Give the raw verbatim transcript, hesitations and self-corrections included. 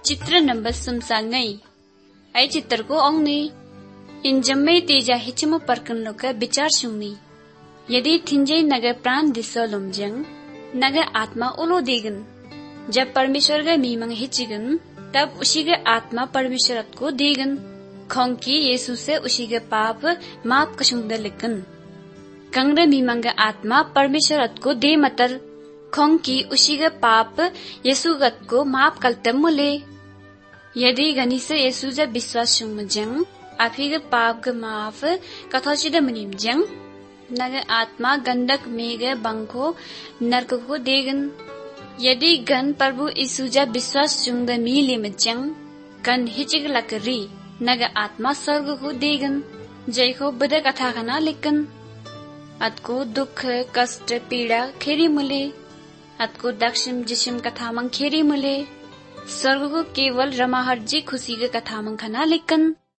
चित्र नंबर सुमसांगई आई चित्र को औंगनी इन जम्मे तेजा हिचम परकन लोग विचार सुनी यदि थिंजे नगर प्राण दिसो लुमजंग नगर आत्मा उलो देगन। जब परमेश्वर का मीमंग हिचिगन तब उसी के आत्मा परमेश्वर को देगन। खोंकी यीशु से उसी के पाप माफ कशुंग लिखन कंगरे मीमंग आत्मा परमेश्वर को दे मतर खोंकी उसी के पाप यीशु गत को माफ कलते मुले। यदि गनी से यीशु जब विश्वास सुम जंग आपी के पाप के माफ कथोचिद मुनिम जंग नगर आत्मा गंडक मेघ बंको नरक को देगन। यदि गन प्रभु यीशु जब विश्वास सुंग मिले में जंग गन हिचिक लकरी नगर आत्मा स्वर्ग को देगन। जय को बुध कथा खना लिखन अतको दुख कष्ट पीड़ा खेरी मुले अतको दक्षिण जिशिम कथा मंग खेरी मुले स्वर्ग को केवल रमाहट जी खुशी के कथा मंग खना लिखन।